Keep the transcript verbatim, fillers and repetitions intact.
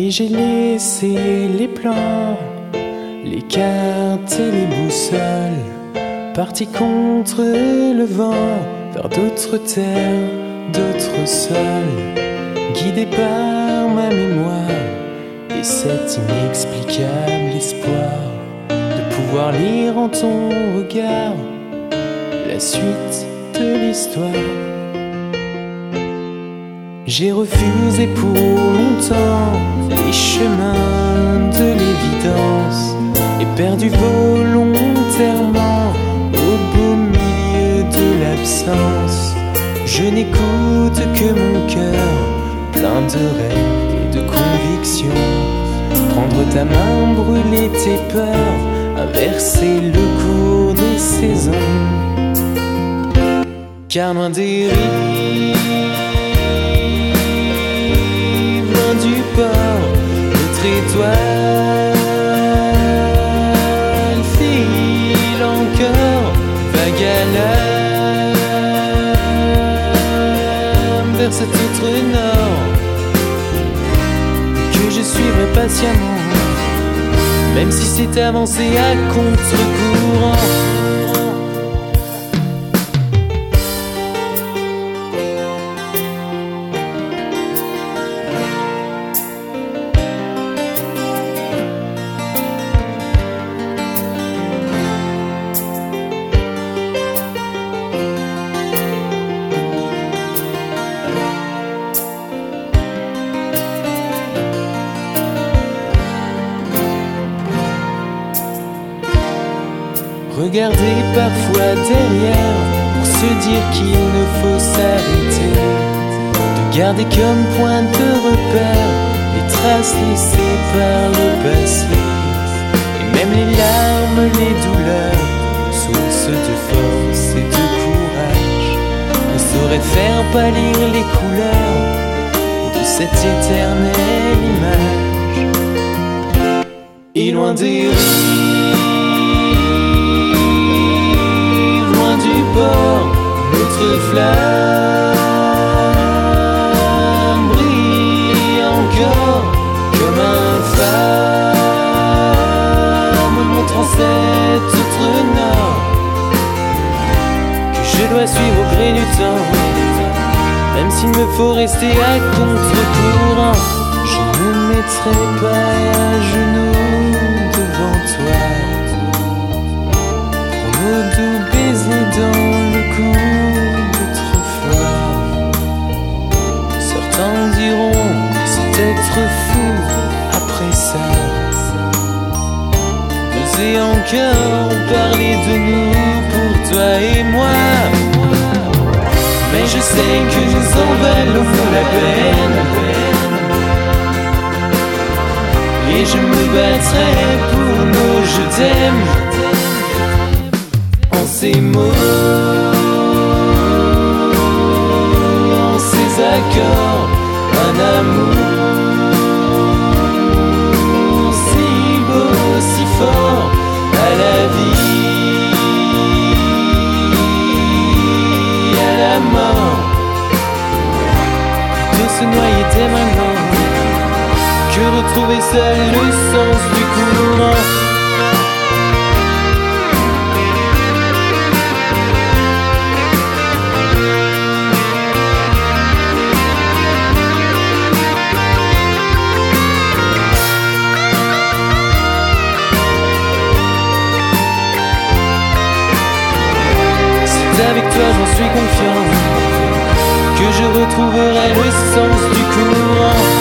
Et j'ai laissé les plans, les cartes et les boussoles, partis contre le vent, vers d'autres terres, d'autres sols, guidé par ma mémoire et cet inexplicable espoir de pouvoir lire en ton regard la suite de l'histoire. J'ai refusé pour longtemps les chemins de l'évidence et perdu volontairement au beau milieu de l'absence. Je n'écoute que mon cœur plein de rêves et de convictions. Prendre ta main, brûler tes peurs, inverser le cours des saisons. Car loin des rives, loin du port, notre étoile file encore, vague à l'âme vers cet autre nord que je suivrai patiemment, même si c'est avancé à contre-courant. Regarder parfois derrière pour se dire qu'il ne faut s'arrêter, de garder comme point de repère les traces laissées par le passé. Et même les larmes, les douleurs, source de force et de courage, ne sauraient faire pâlir les couleurs de cette éternelle image. Et loin des rives, notre flamme brille encore comme un phare me montrant cet autre nord que je dois suivre au gré du temps, même s'il me faut rester à contre-courant. Je ne me mettrai pas à genoux devant toi pour nos doux baisers dans le cou d'autrefois. Certains diront c'est être fou après ça, oser encore parler de nous pour toi et moi. Mais je sais que nous en valons la peine, et je me battrai pour nos je t'aime. En ces mots, en ces accords, un amour si beau, si fort à la vie, à la mort. Plutôt se noyer dès maintenant que retrouver seul le sens du courant. Avec toi j'en suis confiant que je retrouverai le sens du courant.